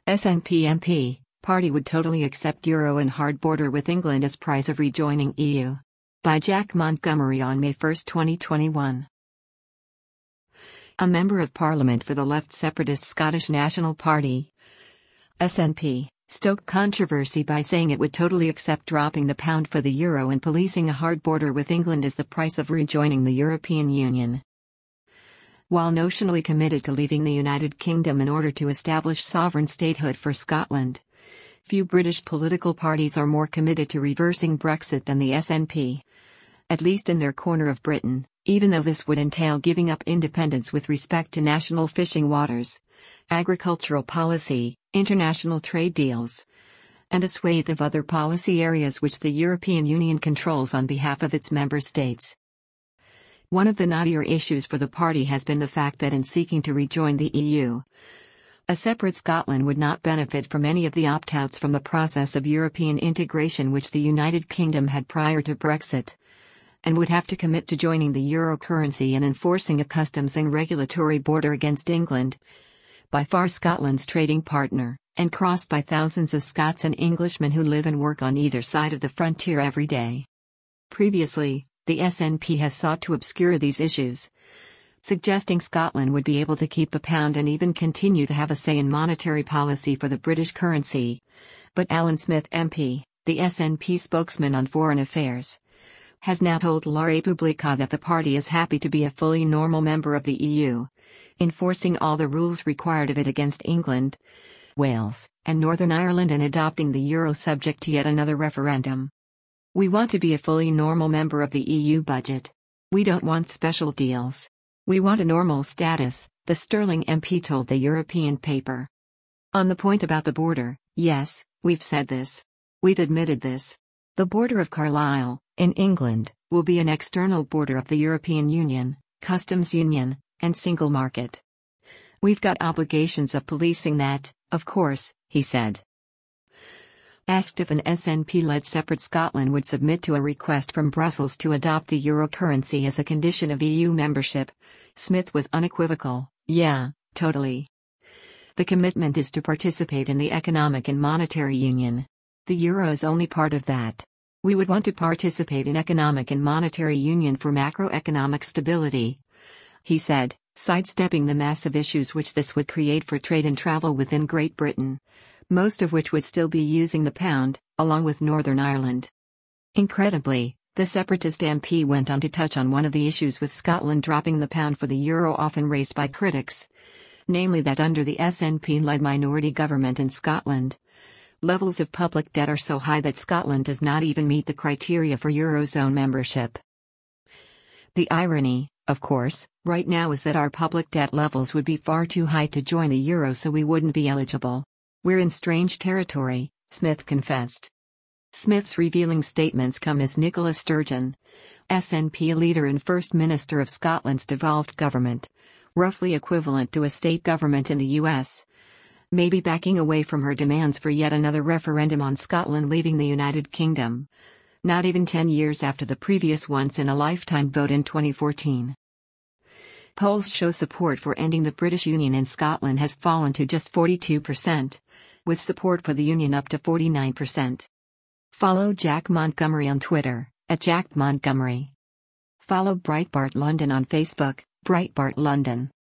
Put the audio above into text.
SNP MP, party would totally accept euro and hard border with England as price of rejoining EU. By Jack Montgomery on May 1, 2021. A Member of Parliament for the left separatist Scottish National Party, SNP, stoked controversy by saying it would totally accept dropping the pound for the euro and policing a hard border with England as the price of rejoining the European Union. While notionally committed to leaving the United Kingdom in order to establish sovereign statehood for Scotland, few British political parties are more committed to reversing Brexit than the SNP. At least in their corner of Britain, even though this would entail giving up independence with respect to national fishing waters, agricultural policy, international trade deals, and a swathe of other policy areas which the European Union controls on behalf of its member states. One of the knottier issues for the party has been the fact that in seeking to rejoin the EU, a separate Scotland would not benefit from any of the opt-outs from the process of European integration which the United Kingdom had prior to Brexit, and would have to commit to joining the euro currency and enforcing a customs and regulatory border against England, by far Scotland's trading partner, and crossed by thousands of Scots and Englishmen who live and work on either side of the frontier every day. Previously, the SNP has sought to obscure these issues, suggesting Scotland would be able to keep the pound and even continue to have a say in monetary policy for the British currency. But Alan Smith MP, the SNP spokesman on foreign affairs, has now told La Repubblica that the party is happy to be a fully normal member of the EU, enforcing all the rules required of it against England, Wales, and Northern Ireland and adopting the euro subject to yet another referendum. We want to be a fully normal member of the EU budget. We don't want special deals. We want a normal status, the Stirling MP told the European paper. On the point about the border, yes, we've said this. We've admitted this. The border of Carlisle, in England, will be an external border of the European Union, customs union, and single market. We've got obligations of policing that, of course, he said. Asked if an SNP-led separate Scotland would submit to a request from Brussels to adopt the euro currency as a condition of EU membership, Smith was unequivocal, yeah, totally. The commitment is to participate in the economic and monetary union. The euro is only part of that. We would want to participate in economic and monetary union for macroeconomic stability, he said, sidestepping the massive issues which this would create for trade and travel within Great Britain, most of which would still be using the pound, along with Northern Ireland. Incredibly, the separatist MP went on to touch on one of the issues with Scotland dropping the pound for the euro often raised by critics, namely that under the SNP-led minority government in Scotland, levels of public debt are so high that Scotland does not even meet the criteria for Eurozone membership. The irony, of course, right now is that our public debt levels would be far too high to join the euro, so we wouldn't be eligible. We're in strange territory, Smith confessed. Smith's revealing statements come as Nicola Sturgeon, SNP leader and First Minister of Scotland's devolved government, roughly equivalent to a state government in the US, may be backing away from her demands for yet another referendum on Scotland leaving the United Kingdom, not even 10 years after the previous once-in-a-lifetime vote in 2014. Polls show support for ending the British Union in Scotland has fallen to just 42%, with support for the Union up to 49%. Follow Jack Montgomery on Twitter, @JackMontgomery. Follow Breitbart London on Facebook, Breitbart London.